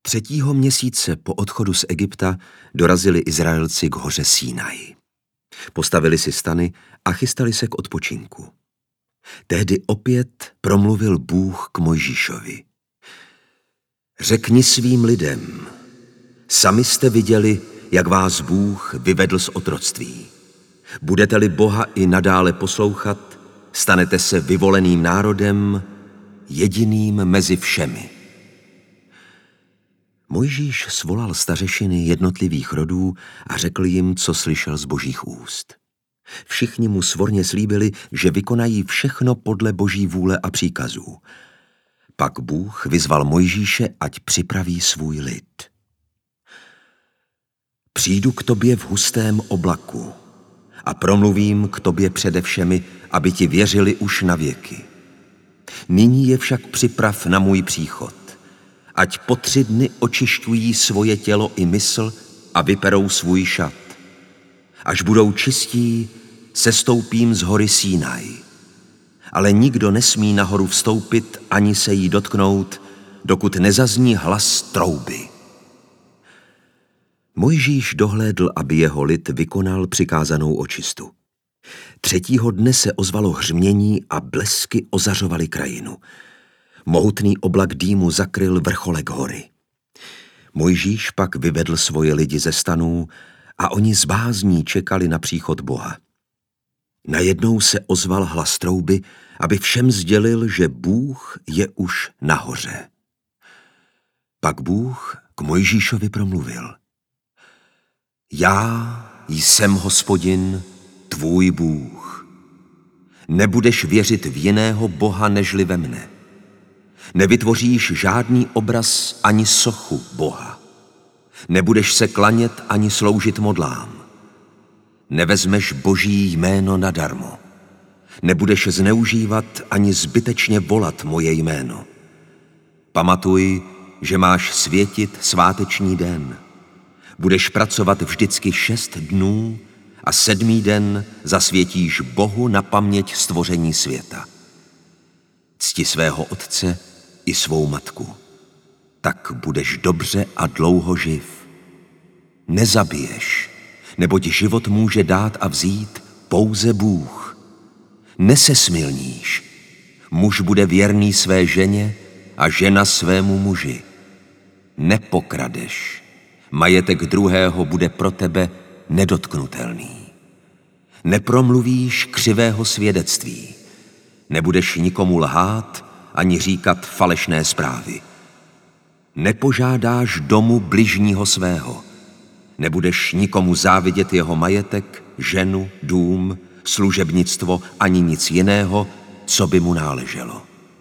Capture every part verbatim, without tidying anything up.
Třetího měsíce po odchodu z Egypta dorazili Izraelci k hoře Sinaj. Postavili si stany a chystali se k odpočinku. Tehdy opět promluvil Bůh k Mojžíšovi. Řekni svým lidem, sami jste viděli, jak vás Bůh vyvedl z otroctví. Budete-li Boha i nadále poslouchat, stanete se vyvoleným národem, jediným mezi všemi. Mojžíš svolal stařešiny jednotlivých rodů a řekl jim, co slyšel z Božích úst. Všichni mu svorně slíbili, že vykonají všechno podle Boží vůle a příkazů. Pak Bůh vyzval Mojžíše, ať připraví svůj lid. Přijdu k tobě v hustém oblaku a promluvím k tobě přede všemi, aby ti věřili už na věky. Nyní je však připrav na můj příchod. Ať po tři dny očišťují svoje tělo i mysl a vyperou svůj šat. Až budou čistí, sestoupím z hory Sinaj. Ale nikdo nesmí nahoru vstoupit ani se jí dotknout, dokud nezazní hlas trouby. Mojžíš dohlédl, aby jeho lid vykonal přikázanou očistu. Třetího dne se ozvalo hřmění a blesky ozařovaly krajinu. Mohutný oblak dýmu zakryl vrcholek hory. Mojžíš pak vyvedl svoje lidi ze stanů a oni s bázní čekali na příchod Boha. Najednou se ozval hlas trouby, aby všem sdělil, že Bůh je už nahoře. Pak Bůh k Mojžíšovi promluvil. Já jsem Hospodin, tvůj Bůh. Nebudeš věřit v jiného Boha nežli ve mne. Nevytvoříš žádný obraz ani sochu Boha. Nebudeš se klanět ani sloužit modlám. Nevezmeš Boží jméno nadarmo. Nebudeš zneužívat ani zbytečně volat moje jméno. Pamatuj, že máš světit sváteční den. Budeš pracovat vždycky šest dnů a sedmý den zasvětíš Bohu na paměť stvoření světa. Cti svého otce i svou matku. Tak budeš dobře a dlouho živ. Nezabiješ, neboť život může dát a vzít pouze Bůh. Nesesmilníš. Muž bude věrný své ženě a žena svému muži. Nepokradeš. Majetek druhého bude pro tebe nedotknutelný. Nepromluvíš křivého svědectví. Nebudeš nikomu lhát ani říkat falešné zprávy. Nepožádáš domu bližního svého. Nebudeš nikomu závidět jeho majetek, ženu, dům, služebnictvo ani nic jiného, co by mu náleželo.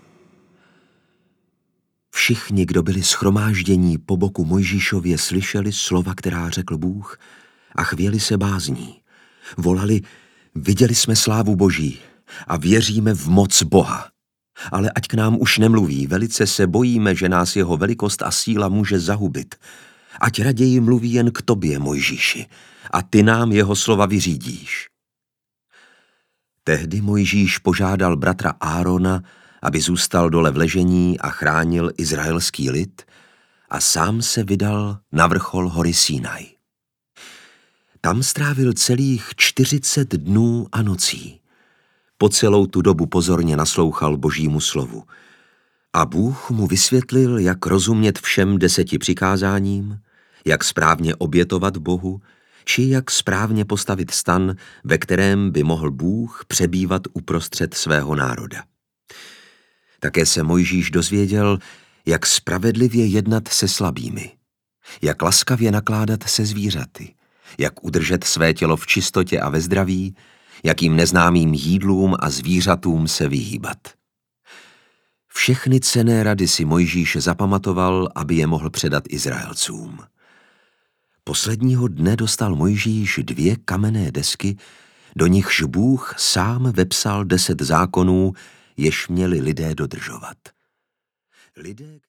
Všichni, kdo byli shromáždění po boku Mojžíšově, slyšeli slova, která řekl Bůh, a chvěli se bázní. Volali, viděli jsme slávu Boží a věříme v moc Boha. Ale ať k nám už nemluví, velice se bojíme, že nás jeho velikost a síla může zahubit. Ať raději mluví jen k tobě, Mojžíši, a ty nám jeho slova vyřídíš. Tehdy Mojžíš požádal bratra Árona, aby zůstal dole v ležení a chránil izraelský lid, a sám se vydal na vrchol hory Sinaj. Tam strávil celých čtyřicet dnů a nocí. Po celou tu dobu pozorně naslouchal Božímu slovu. A Bůh mu vysvětlil, jak rozumět všem deseti přikázáním, jak správně obětovat Bohu, či jak správně postavit stan, ve kterém by mohl Bůh přebývat uprostřed svého národa. Také se Mojžíš dozvěděl, jak spravedlivě jednat se slabými, jak laskavě nakládat se zvířaty, jak udržet své tělo v čistotě a ve zdraví, jakým neznámým jídlům a zvířatům se vyhýbat. Všechny cenné rady si Mojžíš zapamatoval, aby je mohl předat Izraelcům. Posledního dne dostal Mojžíš dvě kamenné desky, do nichž Bůh sám vepsal deset zákonů, jež měli lidé dodržovat. Lidé